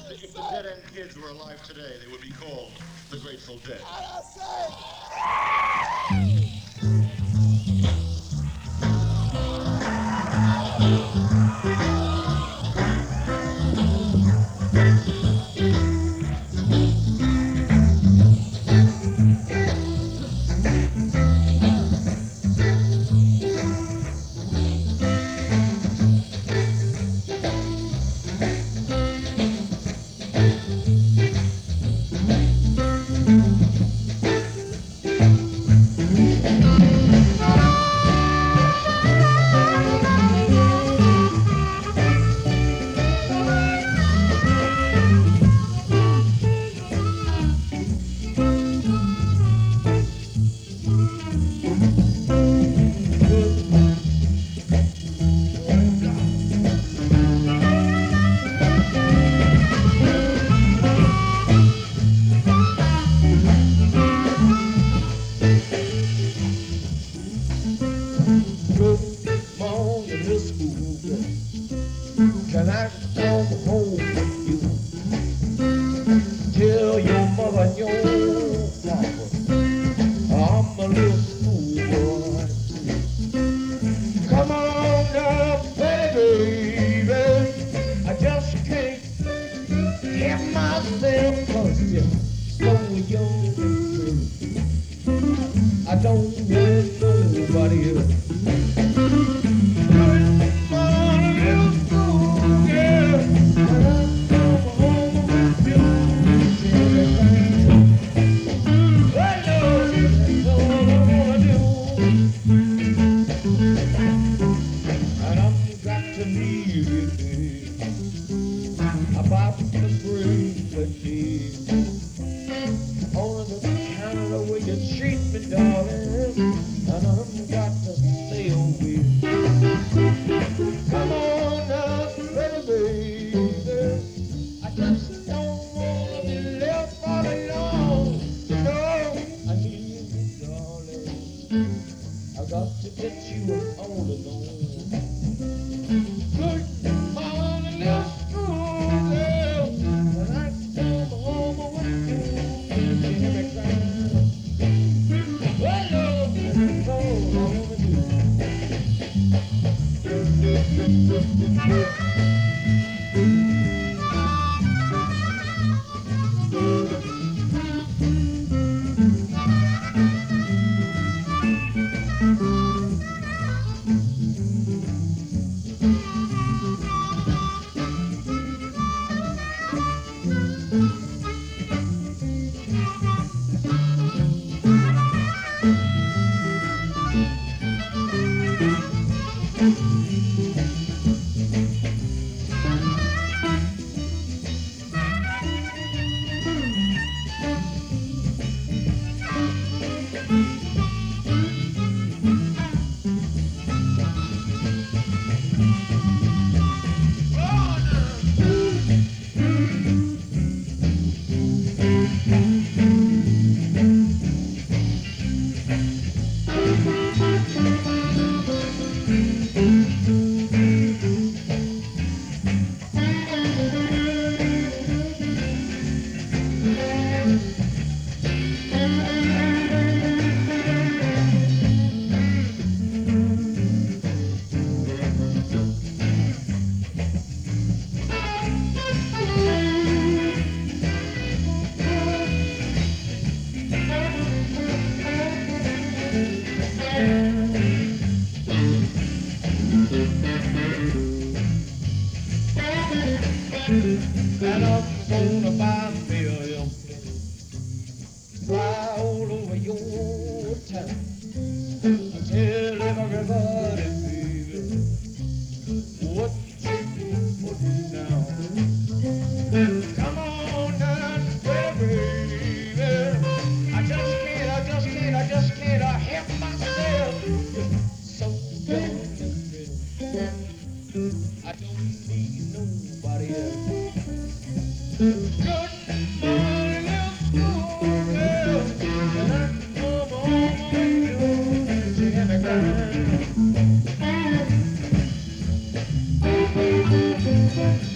If the Dead End Kids were alive today, they would be called the Grateful Dead. Good morning, Miss School. Can I come home with you? Tell your mother and your papa I'm a little schoolboy. Come on now, baby. I just can't help myself 'cause you're so young and pretty. I don't want nobody else. About the spring with me, on the kind of the way you treat me, darling, and I'm got to stay away. Come on now, baby, I just don't wanna be left all alone. You know, I need you, darling. I got to get you all alone. Good morning, little school girl. When I come home with you, you hear me crying. Well, love, that's all I wanna and I'm gonna buy me a fly all over your town. I tell everybody, baby, what you putting down. Come on now, baby. I just can't help myself. So young and pretty. I don't need nobody else. Good morning, little school girl. When I come home with you, and I cry.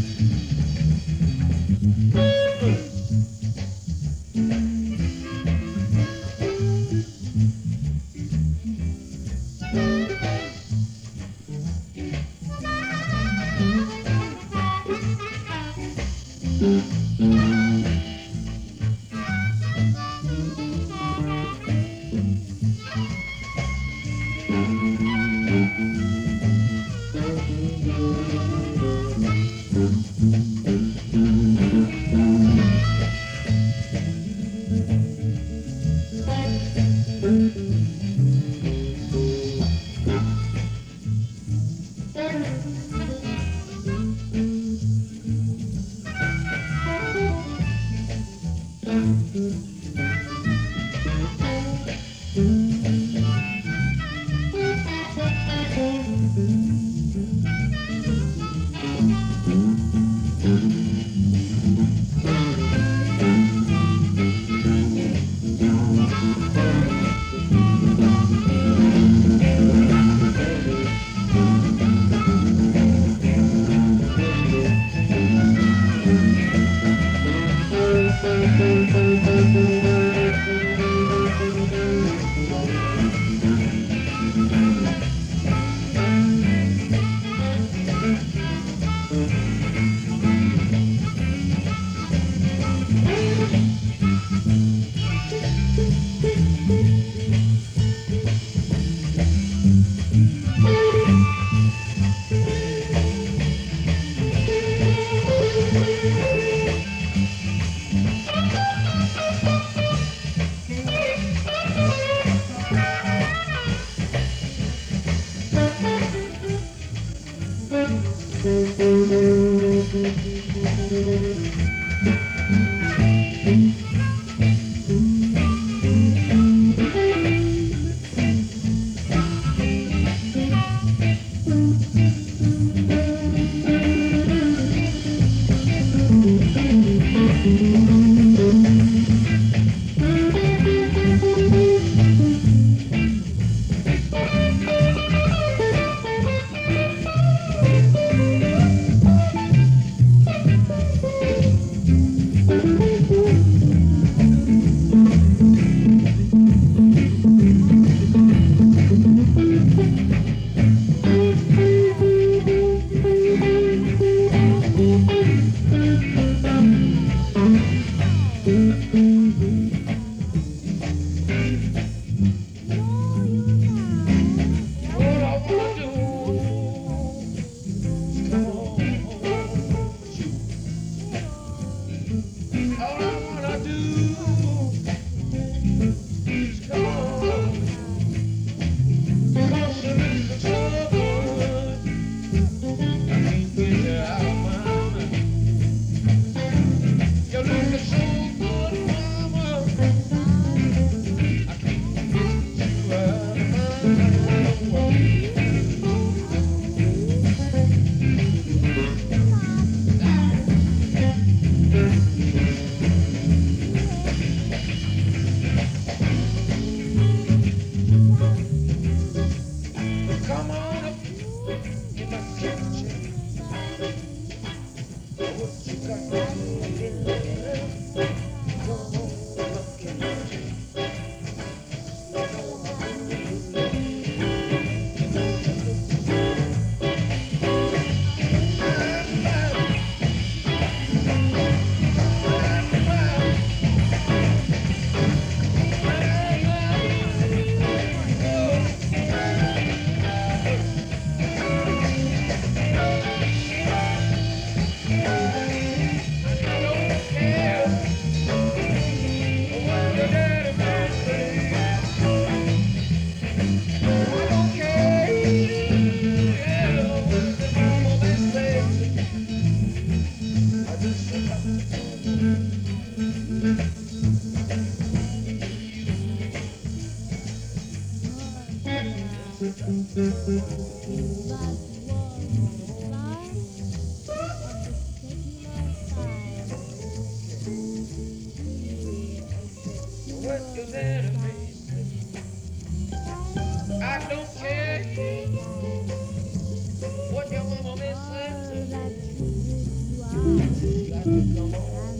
What your mama been saying? Come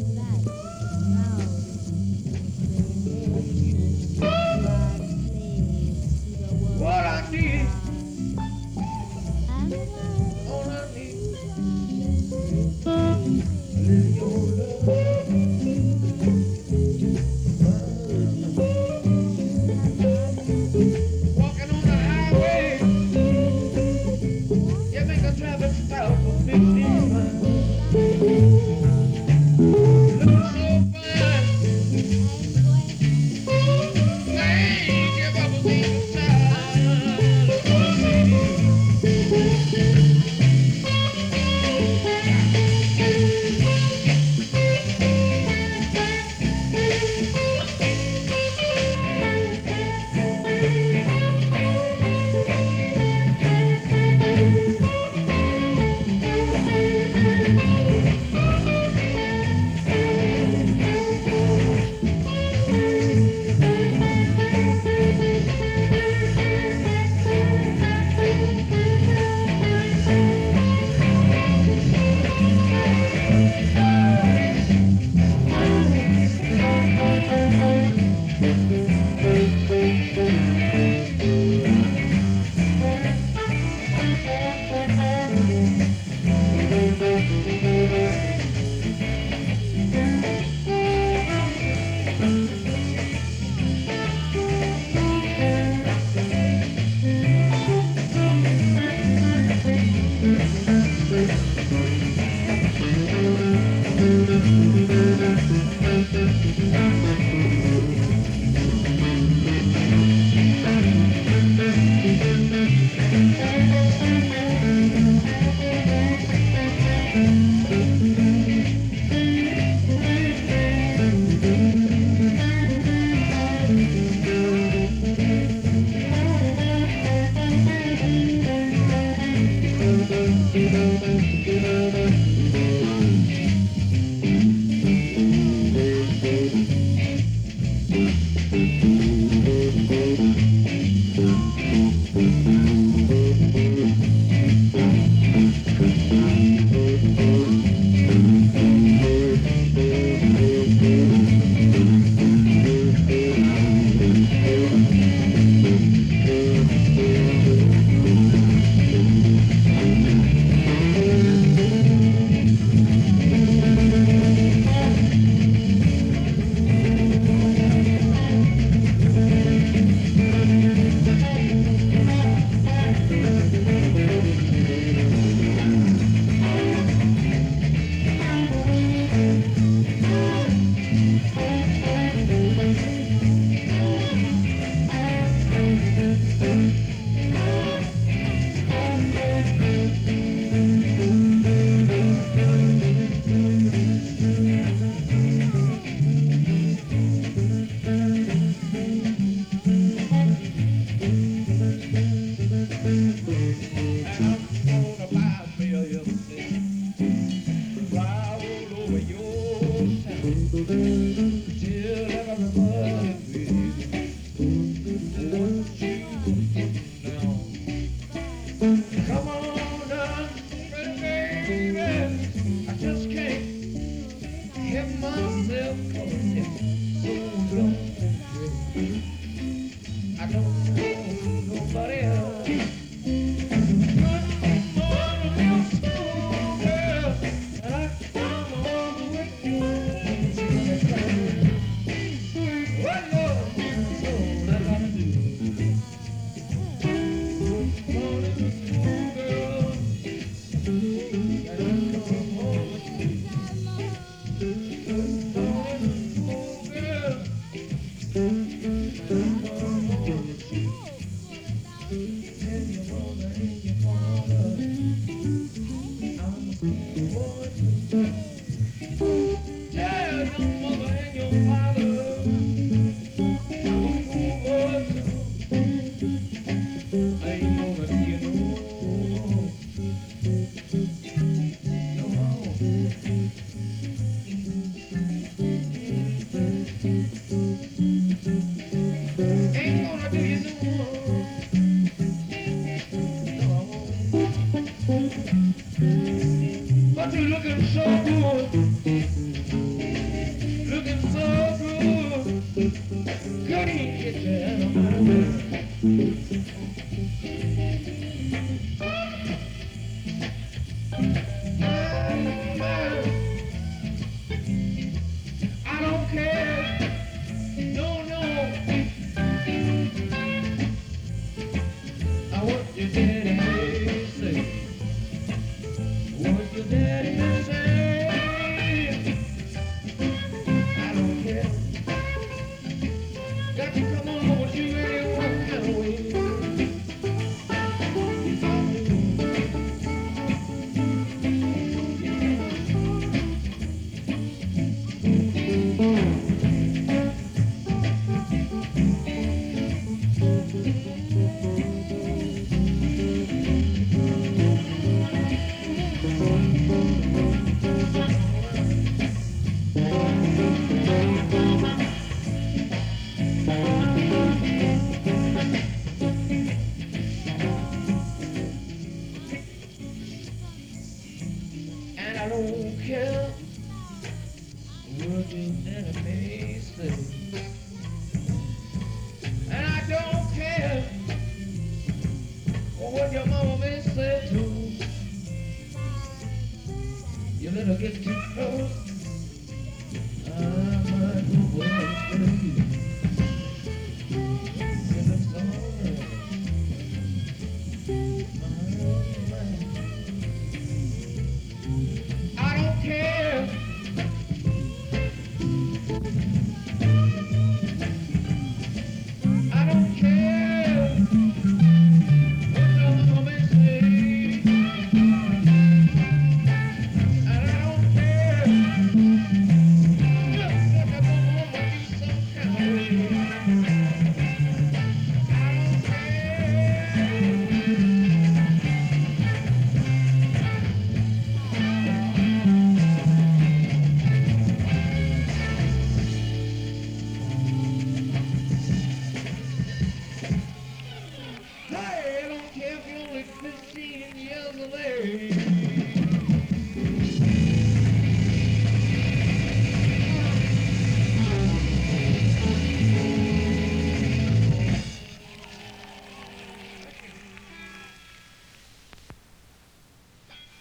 on. What I need, all I need, a little your love. Walking on the highway, you make a traffic stop for 15 miles. Looking so fine, ain't give up a single time. Gonna say to come on down, pretty baby. I just can't help myself 'cause it's so lonely. I don't know nobody else. But you're looking so good. I don't care. No, no. I want your daddy say. What your daddy say. I don't care. Got to come on with you any one kind of way. And I don't care what your enemy say. And I don't care what your mama may say too. You let her get too close.